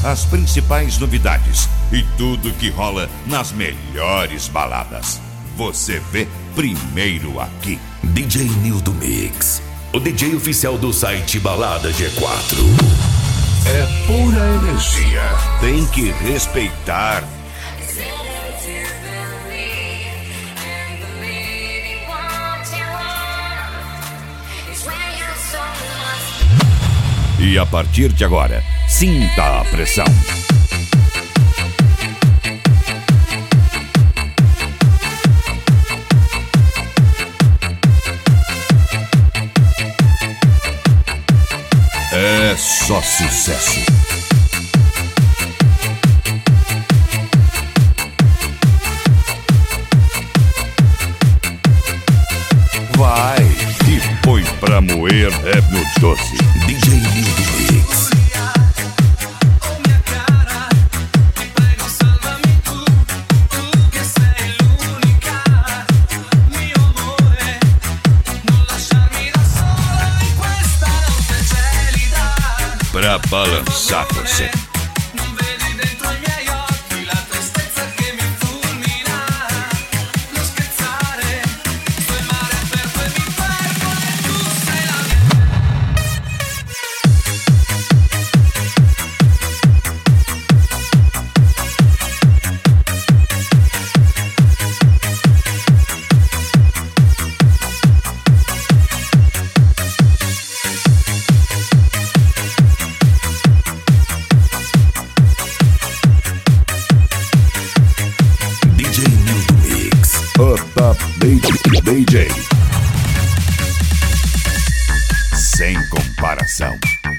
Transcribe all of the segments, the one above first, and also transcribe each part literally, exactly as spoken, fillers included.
as principais novidades e tudo que rola nas melhores baladas. Você vê primeiro aqui. D J Nildo Mix, o D J oficial do site Balada G quatro. É pura energia. Tem que respeitar. E a partir de agora, sinta a pressão. É só sucesso. Vai e põe pra moer é no doce. D J Nildo Mix. Pra balançar você. D J sem comparação.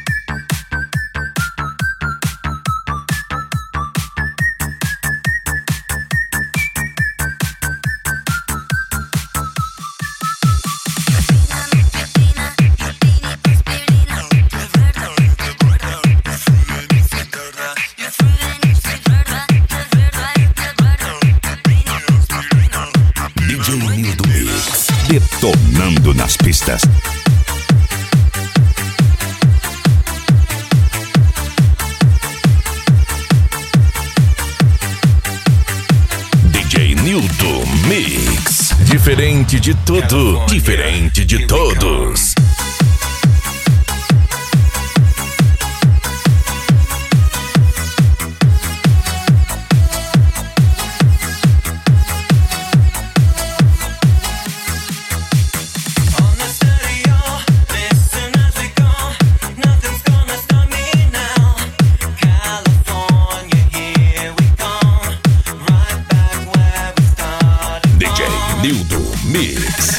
Detonando nas pistas. D J Nildo Mix. Diferente de tudo, diferente de todos. Nildo Mix.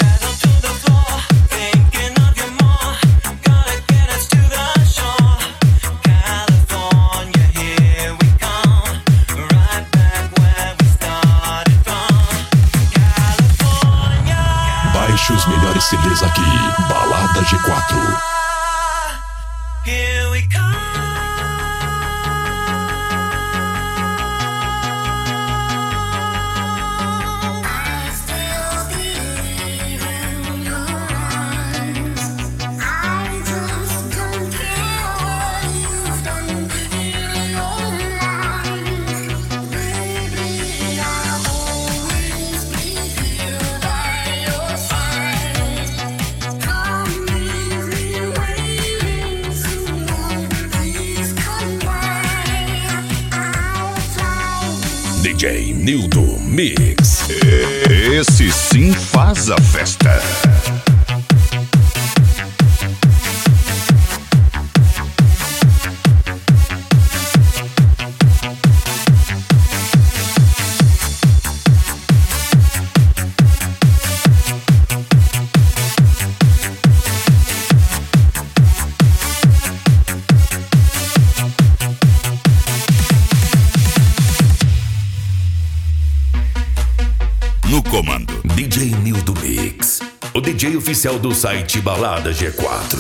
Baixe os melhores C Ds aqui. Balada G quatro. Here we come. D J Nildo Mix. Esse sim faz a festa. No comando, D J Nildo Mix, o D J oficial do site Balada G quatro.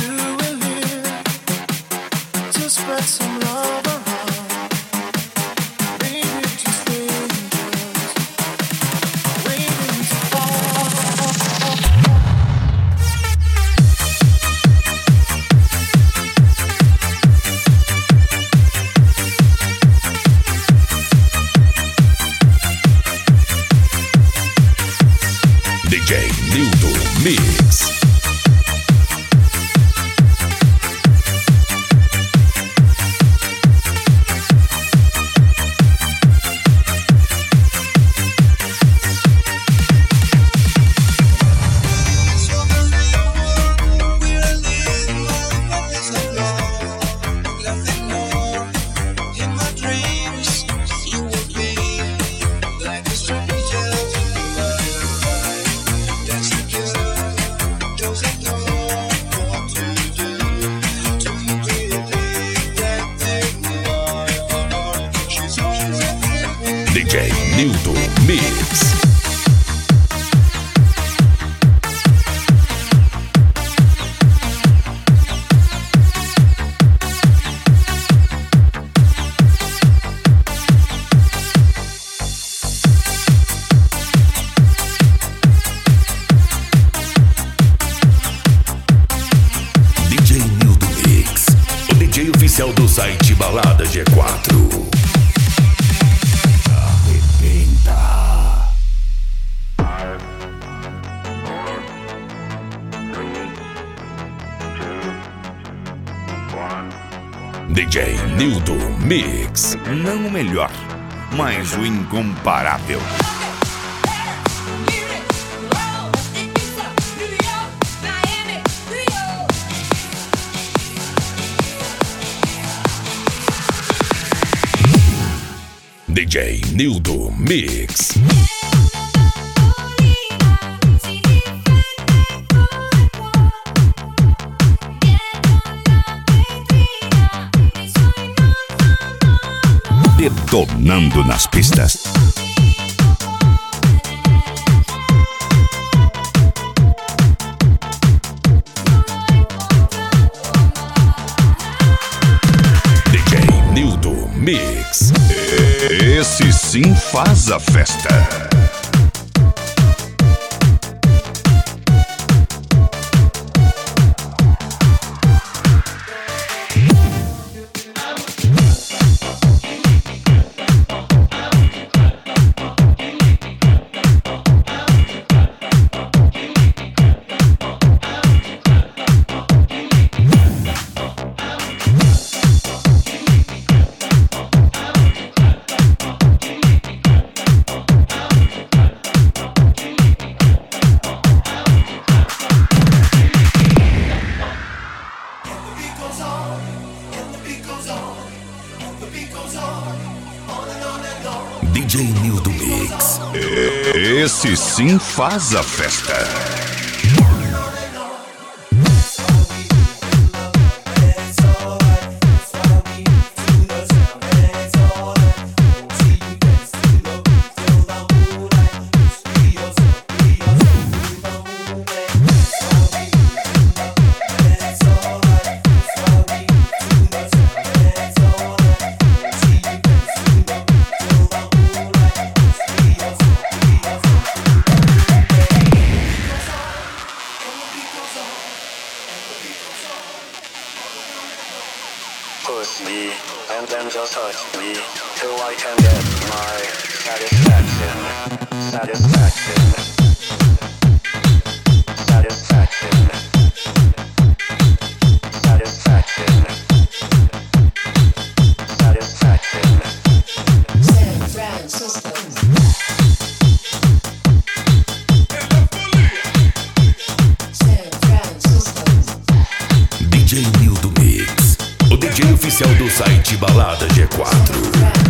Spread some love around. D J Nildo Mix. D J Nildo Mix, o D J oficial do site Balada G quatro. D J Nildo Mix. Não o melhor, mas o incomparável. D J Nildo Mix. Detonando nas pistas. D J Nildo Mix. Esse sim faz a festa. D J Nildo Mix. Esse sim faz a festa. Push me, and then just touch me, till I can get my satisfaction, satisfaction, satisfaction, satisfaction, satisfaction. San Francisco. San Francisco. D J Nildo Mix, o D J oficial do site Balada G quatro.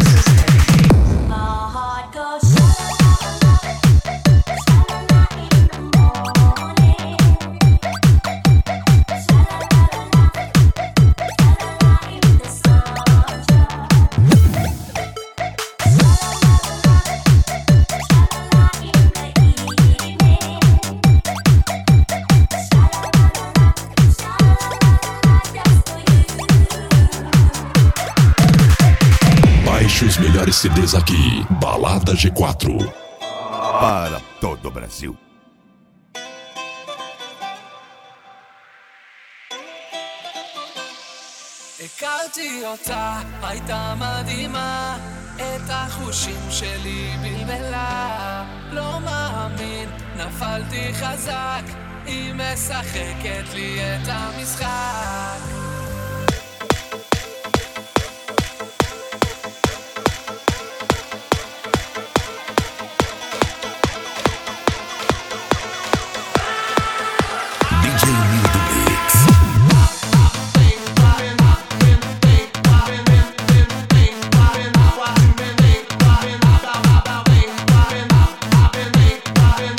Baixe os melhores C Ds aqui, Balada G quatro. Para todo o Brasil. הכרתי אותה, הייתה מדהימה, את החושים שלי בלבלה. לא מאמין, נפלתי חזק, היא משחקת לי את המשחק. D J Nildo Mix.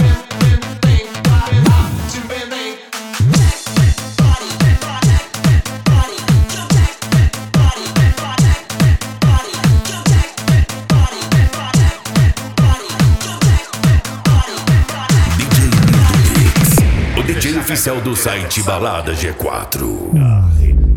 Check, body, check, D J oficial do site Balada G quatro.